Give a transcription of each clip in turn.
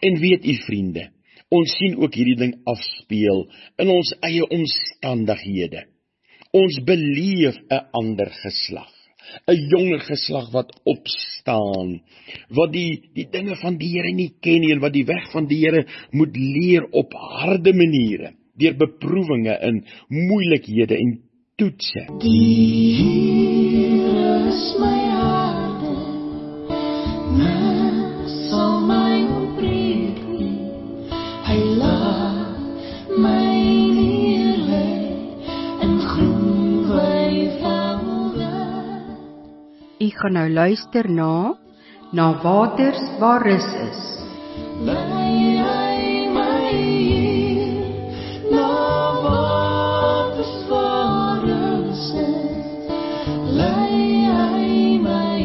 En weet u vriende, ons sien ook hierdie ding afspeel in ons eie omstandighede. Ons beleef 'n ander geslag, 'n jonger geslag wat opstaan, wat die dinge van die Here nie ken nie en wat die weg van die Here moet leer op harde maniere, deur beproewinge en moeilikhede en toetse. Die Here is my harde, niks sal my ontbreek nie. Hy laat my neerlê in groen weivelde. U gaan nou luister na waters waar rus is. Lei hy my na waters waar rus is. Lei hy my.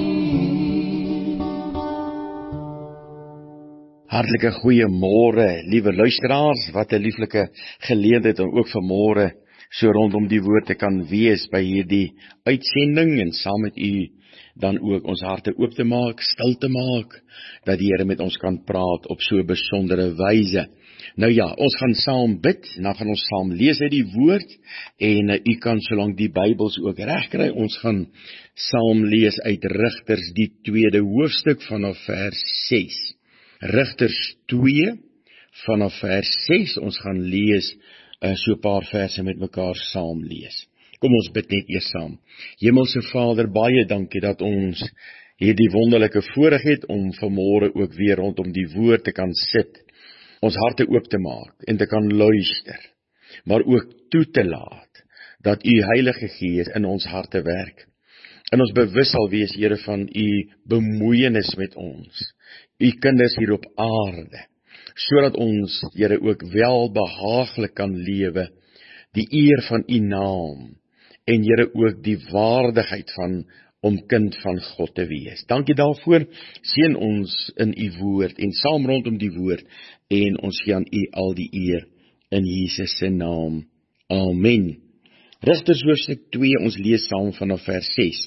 Hartlike goeiemôre, liewe luisteraars, wat 'n lieflike geleentheid om ook vanmôre so rondom die woord te kan wees by hierdie uitsending en saam met u dan ook ons harte oop te maak, stil te maak, dat die Here met ons kan praat op so 'n besondere wyse. Nou ja, ons gaan saam bid, en dan gaan ons saam lees uit die woord, en u kan solank die Bybels ook regkry, ons gaan saam lees uit Rigters die 2de hoofstuk vanaf vers 6. Rigters 2 vanaf vers 6, ons gaan lees so 'n paar verse met mekaar saam lees. Kom ons bid net eers saam. Hemelse Vader, baie dankie dat ons hierdie wonderlike voorreg het om vanmôre ook weer rondom die woord te kan sit, ons harte oop te maak en te kan luister, maar ook toe te laat dat u Heilige Gees in ons harte werk. En ons bewus sal wees, Here, van u bemoeienis met ons, u kinders hier op aarde, sodat ons, Here, ook welbehaaglik kan lewe, die eer van u naam, en Here ook die waardigheid van om kind van God te wees. Dankie daarvoor, seën ons in u woord, en saam rondom die woord, en ons gee aan u al die eer, in Jesus se naam. Amen. Rigters hoofstuk 2, ons lees saam vanaf vers 6.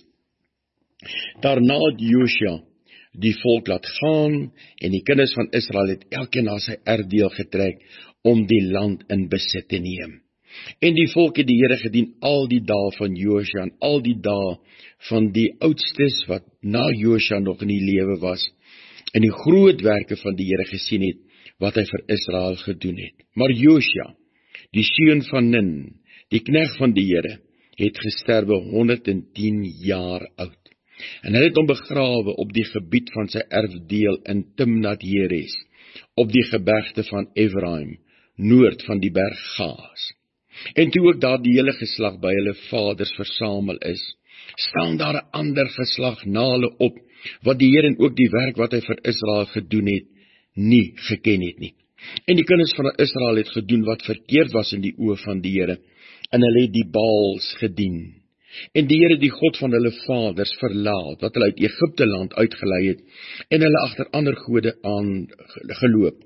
Daarna het Josua die volk laat gaan, en die kinders van Israel het elkeen na sy erfdeel getrek, om die land in besit te neem. En die volk het die Here gedien al die dae van Josua, en al die dae van die oudstes wat na Josua nog in die lewe was, en die groot werke van die Here gesien het, wat hy vir Israel gedoen het. Maar Josua, die seun van Nun, die knegt van die Here, het gesterwe 110 jaar oud. En hy het hom begrawe op die gebied van sy erfdeel in Timnat Heres, op die gebergte van Efraim, noord van die berg Gaas. En toe ook daar die hele geslag by hulle vaders versamel is, staan daar 'n ander geslag na hulle op, wat die Here en ook die werk wat hy vir Israel gedoen het, nie geken het nie. En die kinders van Israel het gedoen wat verkeerd was in die oë van die Here, en hulle het die Baals gedien. En die Here, die God van hulle vaders, verlaat, wat hulle uit Egipte land uitgelei het, en hulle agter ander gode aangeloop,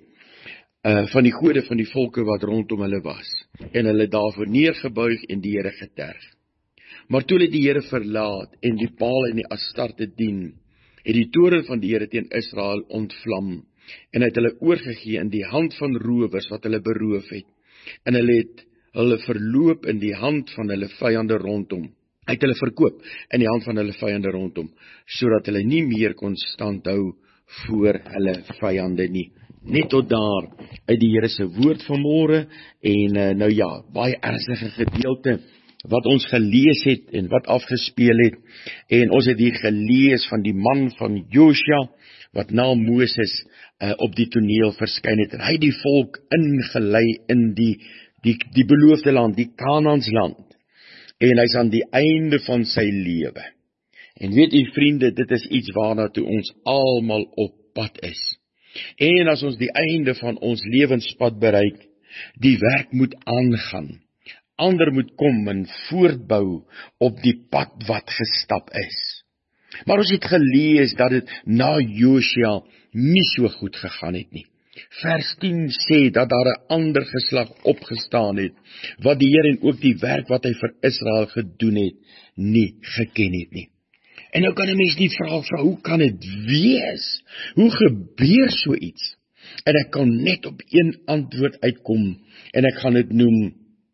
van die gode van die volke wat rondom hulle was, en hulle daarvoor neergebuig en die Here geterg. Maar toe hulle die Here verlaat, en die Baal en die Astarte dien, het die toorn van die Here teen Israel ontvlam, en het hulle oorgegee in die hand van rowers wat hulle beroof het, en hulle het hulle verloop in die hand van hulle vyande rondom, het hulle verkoop in die hand van hulle vyande rondom, sodat hulle nie meer kon standhou voor hulle vyande nie. Net tot daar uit die Here se woord vanmôre, en nou ja, baie ernstige gedeelte wat ons gelees het en wat afgespeel het, en ons het hier gelees van die man van Josua, wat na Moses op die toneel verskyn het, en hy die volk ingelei in die beloofde land, die Kanaans-land, en hy's aan die einde van sy lewe. En weet u vriende, dit is iets waarna toe ons almal op pad is. En as ons die einde van ons lewenspad bereik, die werk moet aangaan. Ander moet kom en voortbou op die pad wat gestap is. Maar ons het gelees dat dit na Josua nie so goed gegaan het nie. Vers 10 sê dat daar 'n ander geslag opgestaan het, wat die Here en ook die werk wat hy vir Israel gedoen het, nie geken het nie. En nou kan 'n mens nie vra, hoe kan dit wees? Hoe gebeur so iets? En ek kan net op een antwoord uitkom, en ek gaan dit noem,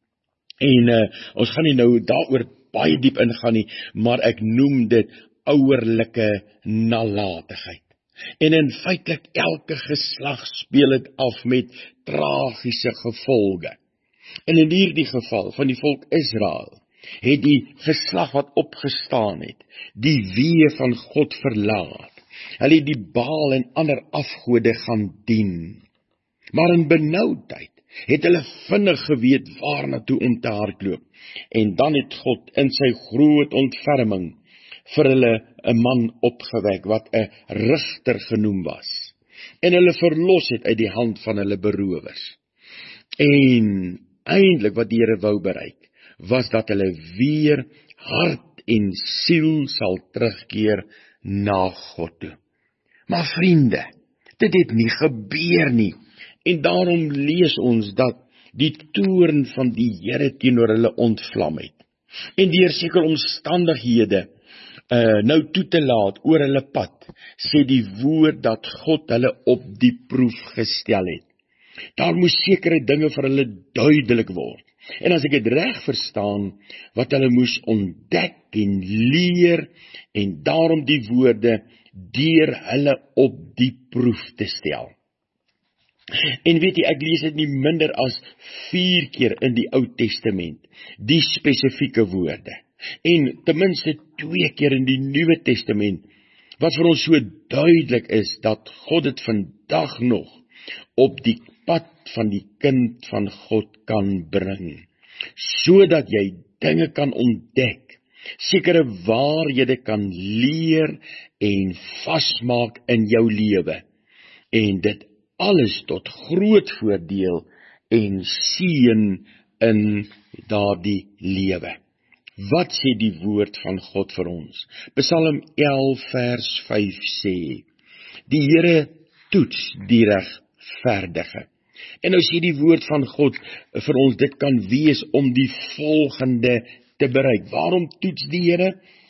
en ons gaan nie nou daaroor baie diep ingaan nie, maar ek noem dit ouerlike nalatigheid. En in feitelik elke geslag speel dit af met tragiese gevolge. En in hierdie geval van die volk Israel, het die geslag wat opgestaan het, die weë van God verlaat. Hulle het die Baal en ander afgode gaan dien. Maar in benoudheid het hulle vinnig geweet waarna toe om te hardloop. En dan het God in sy groot ontferming vir hulle 'n man opgewek wat 'n rigter genoem was. En hulle verlos het uit die hand van hulle berowers. En eindelik wat die Here wou bereik, was dat hulle weer hart en siel sal terugkeer na God toe. Maar vriende, dit het nie gebeur nie. En daarom lees ons dat die toorn van die Here teenoor hulle ontvlam het. En deur sekere omstandighede nou toe te laat oor hulle pad, sê die woord dat God hulle op die proef gestel het. Daar moes sekere dinge vir hulle duidelik word. En as ek dit reg verstaan, wat hulle moes ontdek en leer, en daarom die woorde, deur hulle op die proef te stel. En weet jy, ek lees dit nie minder as 4 keer in die Ou Testament, die spesifieke woorde. En ten minste 2 keer in die Nuwe Testament, wat vir ons so duidelik is, dat God dit vandag nog op die pad van die kind van God kan bring, sodat jy dinge kan ontdek, sekere waarhede kan leer en vasmaak in jou lewe, en dit alles tot groot voordeel en seën in daardie lewe. Wat sê die woord van God vir ons? Psalm 11 vers 5 sê, die Here toets die regverdige. En nou sê die woord van God vir ons, dit kan wees om die volgende te bereik. Waarom toets die Here?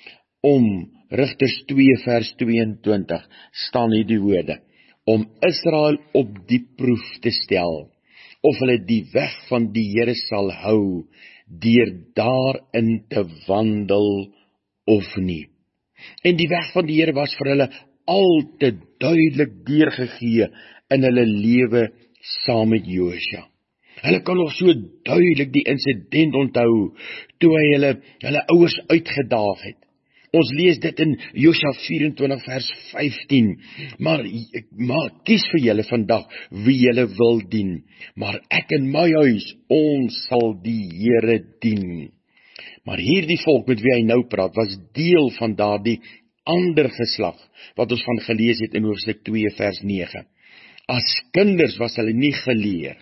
Om Rigters 2 vers 22 staan hier die woorde, om Israel op die proef te stel, of hulle die weg van die Here sal hou, deur daarin te wandel of nie. En die weg van die Here was vir hulle al te duidelik deurgegee in hulle lewe saam met Josua. Hulle kan nog so duidelik die insident onthou, toe hy hulle ouers uitgedaag het. Ons lees dit in Josua 24 vers 15, maar kies vir julle vandag wie julle wil dien, maar ek en my huis, ons sal die Here dien. Maar hierdie volk met wie hy nou praat, was deel van daardie ander geslag, wat ons van gelees het in hoofstuk 2 vers 9. As kinders was hulle nie geleer,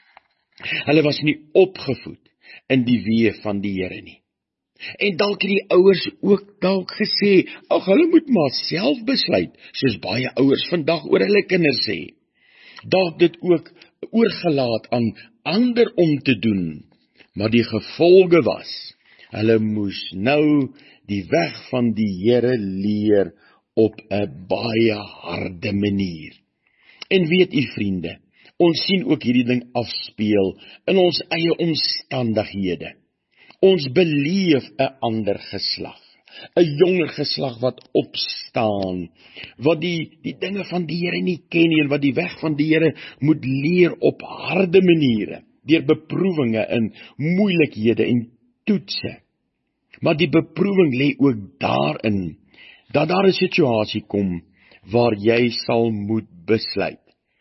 hulle was nie opgevoed in die weë van die Here nie. En dalk het die ouers ook dalk gesê, ag, hulle moet maar self besluit, soos baie ouers vandag oor hulle kinders sê. Dalk dit ook oorgelaat aan ander om te doen, maar die gevolge was, hulle moes nou die weg van die Here leer op 'n baie harde manier. En weet u vriende, ons sien ook hierdie ding afspeel in ons eie omstandighede. Ons beleef 'n ander geslag, 'n jonger geslag wat opstaan, wat die dinge van die Here nie ken nie, en wat die weg van die Here moet leer op harde maniere, deur beproewinge en moeilikhede en toetse. Maar die beproewing lê ook daarin, dat daar 'n situasie kom, waar jy sal moet besluit.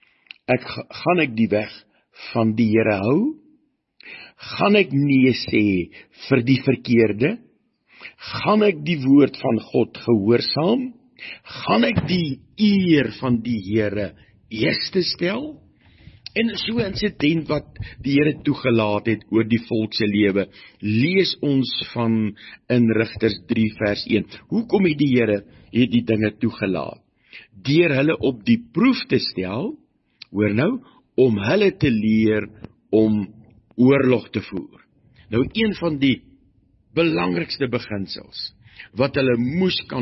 Gaan ek die weg van die Here hou? Gaan ek nee sê vir die verkeerde? Gaan ek die woord van God gehoorsaam? Gaan ek die eer van die Here eerste stel? En so 'n insident wat die Here toegelaat het oor die volk se lewe, lees ons van in Rigters 3 vers 1. Hoekom het die Here die dinge toegelaat? Deur hulle op die proef te stel, hoor nou, om hulle te leer om oorlog te voer. Nou, een van die belangrikste beginsels, wat hulle moes kan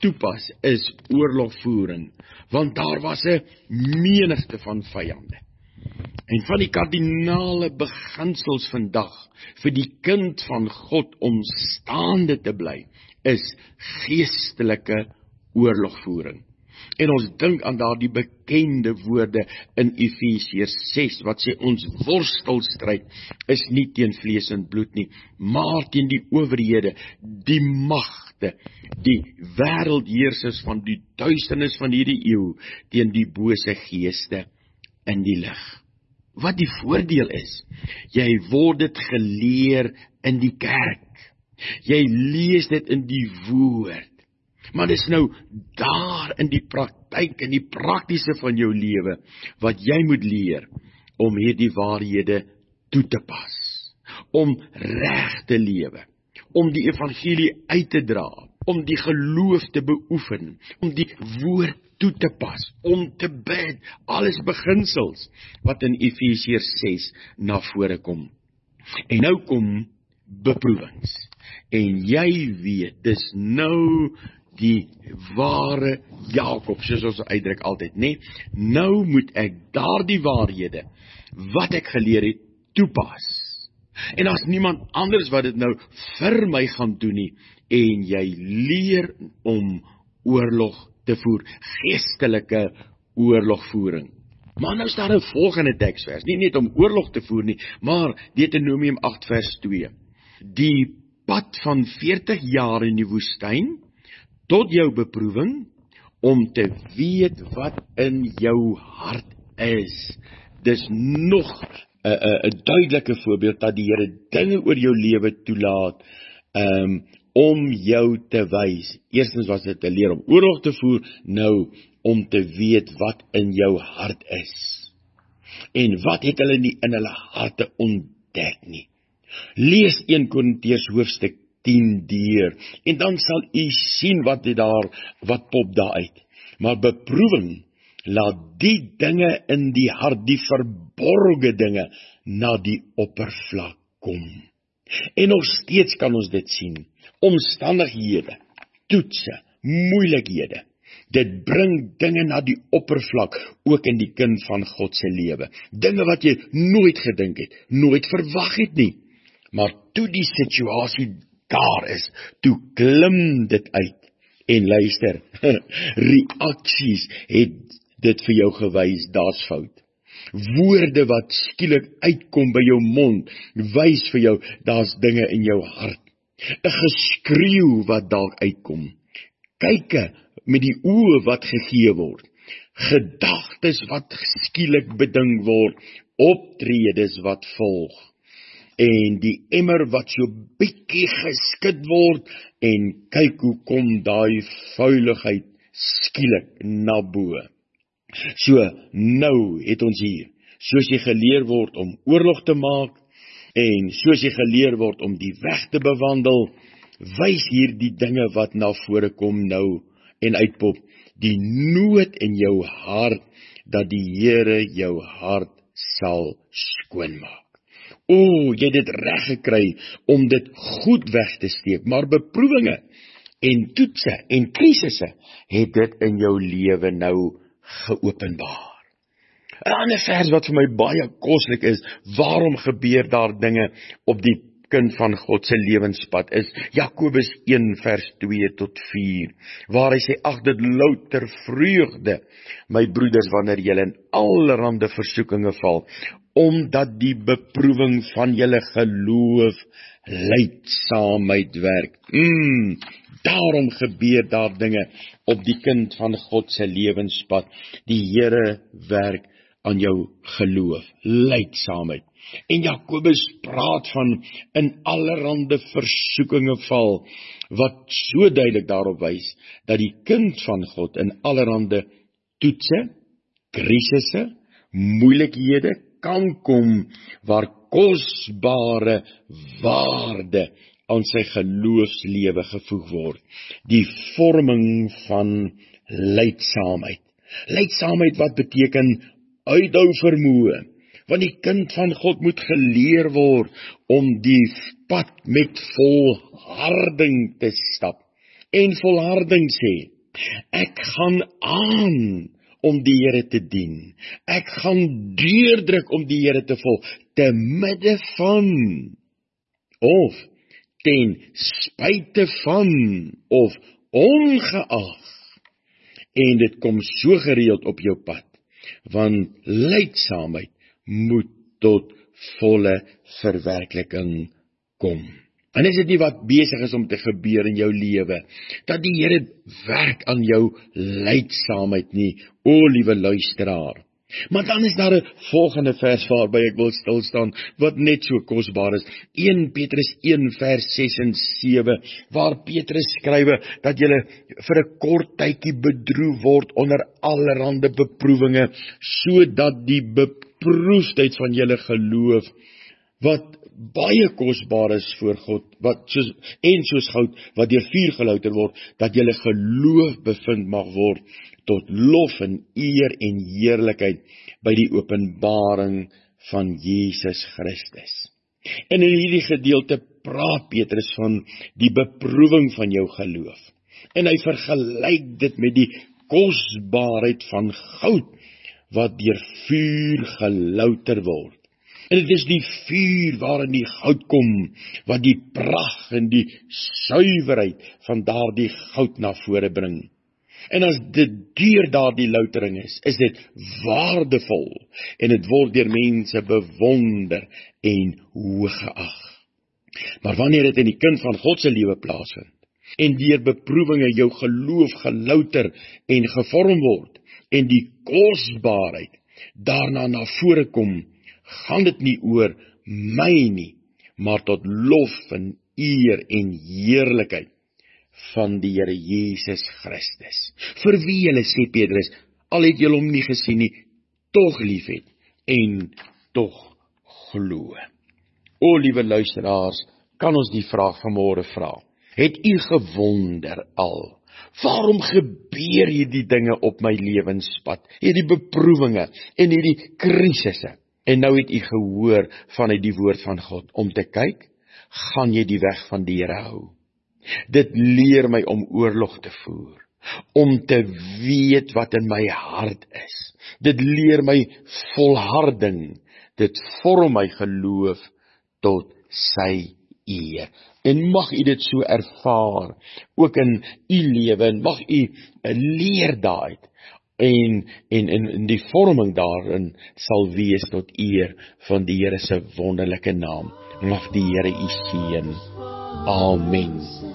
toepas, is oorlogvoering, want daar was 'n menigte van vyande. En van die kardinale beginsels vandag vir die kind van God om staande te bly, is geestelike oorlogvoering. En ons dink aan daardie bekende woorde in Efesiërs 6, wat sê ons worstelstryd is nie teen vlees en bloed nie, maar teen die owerhede, die magte, die wêreldheersers van die duisternis van hierdie eeu, teen die bose geeste in die lig. Wat die voordeel is, jy word dit geleer in die kerk, jy lees dit in die woord, maar dis nou daar in die praktyk, in die praktiese van jou lewe, wat jy moet leer, om hierdie waarhede toe te pas, om reg te lewe, om die evangelie uit te dra, om die geloof te beoefen, om die woord toe te pas, om te bid, alles beginsels, wat in Efesiërs 6 na vore kom. En nou kom beproewings, en jy weet, dis nou die ware Jakob, soos ons uitdruk altyd, nee, nou moet ek daardie waarhede, wat ek geleer het, toepas. En as niemand anders wat dit nou vir my gaan doen nie, en jy leer om oorlog te voer, geestelike oorlogvoering. Maar nou staan 'n volgende teksvers, nie net om oorlog te voer nie, maar Deuteronomium 8 vers 2. Die pad van 40 jaar in die woestyn, tot jou beproewing, om te weet wat in jou hart is. Dis nog 'n duidelike voorbeeld dat die Here dinge oor jou lewe toelaat, om jou te wys. Eerstens was dit te leer om oorlog te voer, nou om te weet wat in jou hart is. En wat het hulle nie in hulle harte ontdek nie. Lees 1 Korintiërs hoofstuk 10 deur, en dan sal u sien wat pop daar uit. Maar beproewing laat die dinge in die hart, die verborgde dinge, na die oppervlak kom. En nog steeds kan ons dit sien. Omstandighede, toetse, moeilikhede, dit bring dinge na die oppervlak, ook in die kind van God se lewe. Dinge wat jy nooit gedink het, nooit verwag het nie. Maar toe die situasie daar is, toe klim dit uit. En luister, reaksies het dit vir jou gewys, daar's fout. Woorde wat skielik uitkom by jou mond, wys vir jou, daar's dinge in jou hart. 'n Geskreeu wat dalk uitkom. Kyke met die oë wat gegee word. Gedagtes wat skielik beding word. Optredes wat volg. En die emmer wat so bietjie geskit word, en kyk hoe kom daai vuiligheid skielik na bo. So, nou het ons hier, soos jy geleer word om oorlog te maak, en soos jy geleer word om die weg te bewandel, wys hier die dinge wat na vore kom nou, en uitpop, die nood in jou hart, dat die Here jou hart sal skoonmaak. Jy het dit reg gekry om dit goed weg te steek, maar beproewinge en toetse en krisisse het dit in jou lewe nou geopenbaar. 'n ander vers wat vir my baie koslik is, waarom gebeur daar dinge op die kind van God se lewenspad, is Jakobus 1 vers 2 tot 4, waar hy sê, ag dit louter vreugde, my broeders, wanneer julle in allerhande versoekinge val, omdat die beproewing van julle geloof lydsaamheid werk. Daarom gebeur daar dinge op die kind van God se lewenspad. Die Here werk aan jou geloof, lydsaamheid. En Jakobus praat van in allerhande versoekinge val, wat so duidelik daarop wys, dat die kind van God in allerhande toetse, krisisse, moeilikhede kan kom, waar kosbare waarde aan sy geloofslewe gevoeg word. Die vorming van lydsaamheid. Lydsaamheid wat beteken uithou vermoë, want die kind van God moet geleer word om die pad met volharding te stap. en volharding sê, ek gaan aan om die Here te dien. Ek gaan deurdruk om die Here te volg, te midde van, of ten spyte van, of ongeag. En dit kom so gereeld op jou pad, want lydsaamheid moet tot volle verwerkliking kom. En is dit nie wat besig is om te gebeur in jou lewe, dat die Here werk aan jou lydsaamheid nie, o liewe luisteraar. Maar dan is daar 'n volgende vers waarby ek wil stilstaan, wat net so kosbaar is. 1 Petrus 1 vers 6 en 7, waar Petrus skrywe, dat julle vir 'n kort tydjie bedroef word onder allerhande beproewinge, sodat die beproefdheid van julle geloof, wat baie kosbaar is voor God, soos goud, wat deur vuur gelouter word, dat julle geloof bevind mag word, tot lof en eer en heerlikheid by die openbaring van Jesus Christus. En in hierdie gedeelte praat Petrus van die beproewing van jou geloof. En hy vergelyk dit met die kosbaarheid van goud, wat deur vuur gelouter word. En dit is die vuur waarin die goud kom, wat die pragt en die suiwerheid van daardie goud na vore bring. En as dit deur daardie loutering is dit waardevol, en dit word deur mense bewonder en hooggeag. Maar wanneer dit in die kind van God se lewe plaasvind, en deur beproewinge jou geloof gelouter en gevorm word, en die kosbaarheid daarna na vore kom, gaan dit nie oor my nie, maar tot lof en eer en heerlikheid van die Here Jesus Christus, vir wie julle, sê Petrus, al het julle hom nie gesien nie, tog lief het en tog glo. O liewe luisteraars, kan ons die vraag vanmôre vra, het u gewonder al, waarom gebeur hierdie dinge op my lewenspad, hierdie beproewinge en hierdie krisisse? En nou het u gehoor vanuit die woord van God, om te kyk, gaan jy die weg van die Here hou. Dit leer my om oorlog te voer, om te weet wat in my hart is. Dit leer my volharding, dit vorm my geloof tot sy eer. En mag u dit so ervaar, ook in u lewe, en mag u leer daaruit, en die vorming daarin sal wees tot eer van die Here se wonderlike naam. Mag die Here u seën. Amen.